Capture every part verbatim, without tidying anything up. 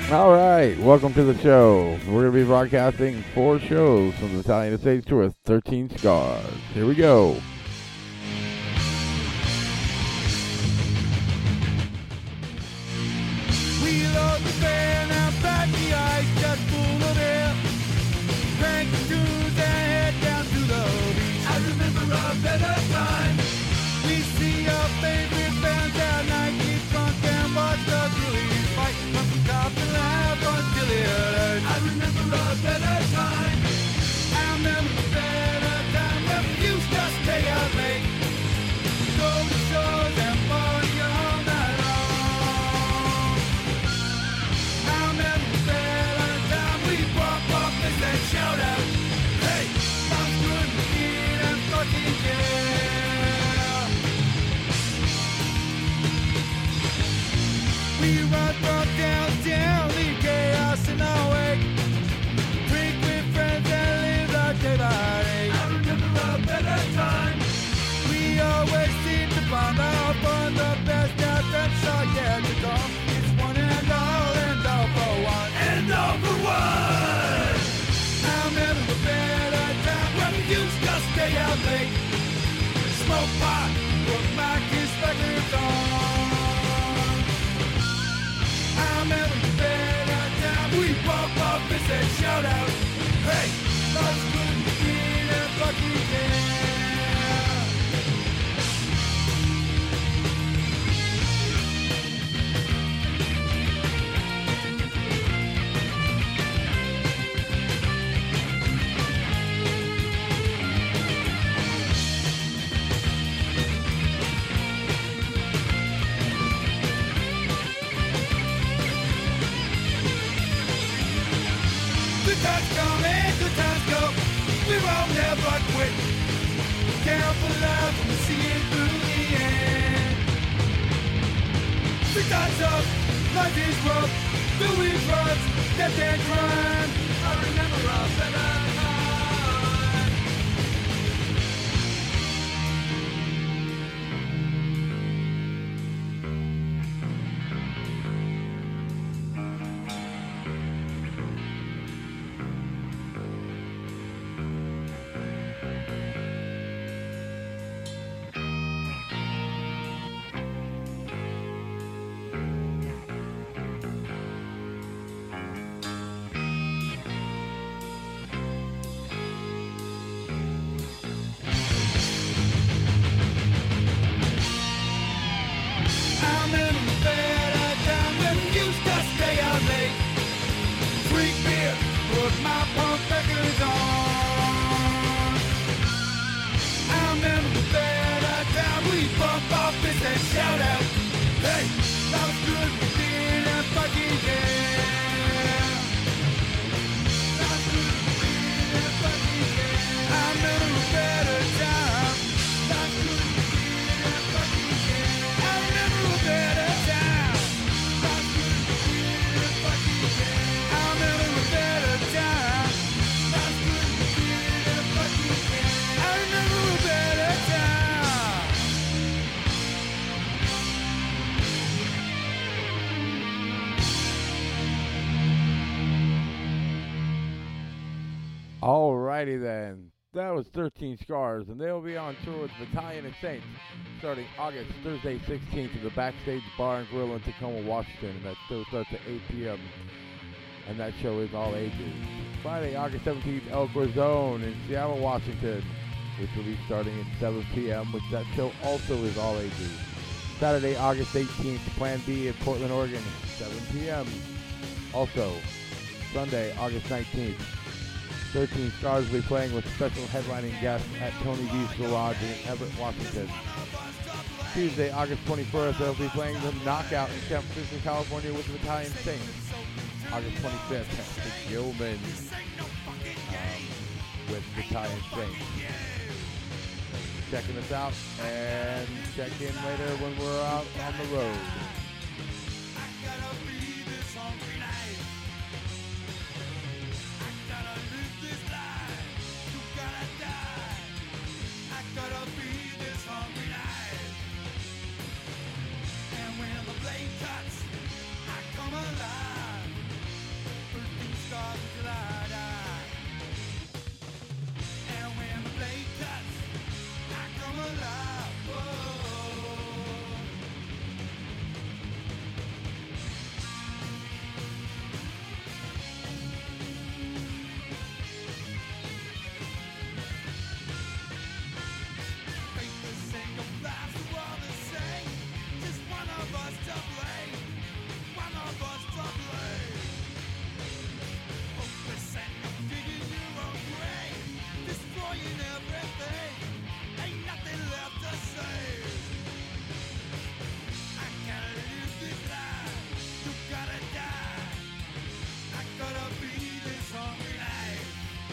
All right, welcome to the show. We're going to be broadcasting four shows from the Italian Estates Tour, thirteen Scars. Here we go. We load the van out back the ice just full of air. Crank the tunes and head down to the beach. I remember a better time. We see our favorite bands at night, get drunk and watch the Phillies fight. From the top and laugh until it hurts. I remember a better time. I remember a better time when we used to stay out late. Go to shows and party all night long. I remember a better time we pop up and said shout out. Hey, I'm good looking and fucking yeah. We run from downtown, leave chaos in our wake. Drink with friends and live our day by day. I remember a better time. We always seem to find out fun the best out that's all yet to come. It's one and all and all for one. And all for one. I remember a better time when we used to stay out late. Smoke pot, put my kiss records on. I remember a better time we pop up and said shout out. Hey, love's good to get and fucking yeah. Good times come and good times go. We won't never quit. Careful love and see it through the end. Good times up, life is rough. Doing drugs, death and crime. I remember a better time. I remember a better time when we used to stay out late. Drink beer, put my punk records on. I remember a better time we bump off this and shout out. Hey, that was good, we did and fucking yeah. That was good, we did and fucking yeah. I remember a better time. That was good, we did and fucking yeah. I remember a better time. That was good, we did and fucking yeah. I remember a better time. That was good, we did and fucking yeah. I remember a better time. All righty then. That was thirteen Scars, and they'll be on tour with Battalion of Saints starting August Thursday sixteenth at the Backstage Bar and Grill in Tacoma, Washington, and that show starts at eight p.m. and that show is all ages. Friday, August seventeenth, El Corazon in Seattle, Washington, which will be starting at seven p.m., which that show also is all ages. Saturday, August eighteenth, Plan B in Portland, Oregon, seven p.m. Also, Sunday, August nineteenth, thirteen Scars will be playing with special headlining guests at Tony V's Garage in Everett, Washington. Tuesday, August twenty-first, they'll be playing the Knockout in San Francisco, California with the Battalion Saints. August twenty-fifth, the Gilman um, with Battalion Saints. Checking us out and check in later when we're out on the road. And when the blade cuts, I come alive. to blame. One of us to blame. Hopeless and you're digging your own grave, destroying everything. Ain't nothing left to say. I gotta live this life. You gotta die. I gotta be this hungry life.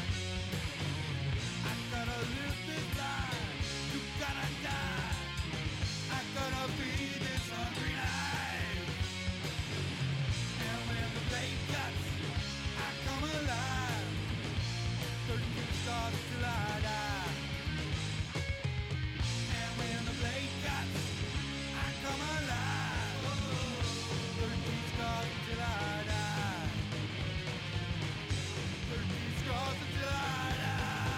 I gotta live this life. You gotta die. I gotta be this hungry life. And when the blade cuts, I come alive. Thirteen stars till I die. And when the blade cuts, I come alive. Thirteen stars till I die. Thirteen stars till I die.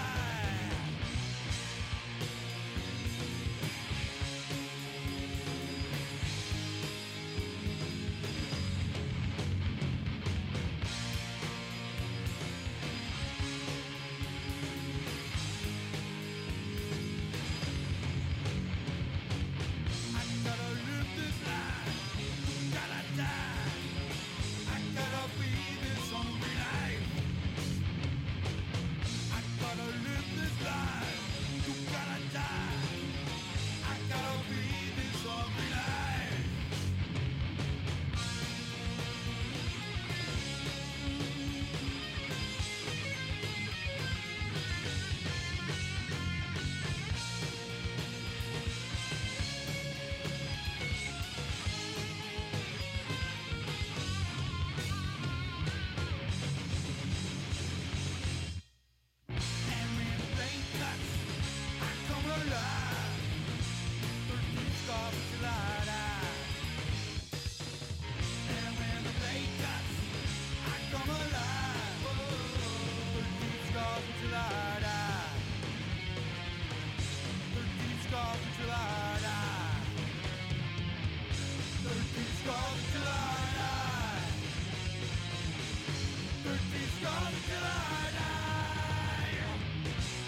I gotta live this life. Gotta die. I gotta be this hungry life. I gotta live this life. You gotta die. I gotta be this hungry life. And when the rain cuts, I come alive. Thirteen scars till I die. And when the blade cuts, I come alive. Thirteen scars till I die. Thirteen scars till I die. Thirteen scars till I die. Thirteen scars till I die.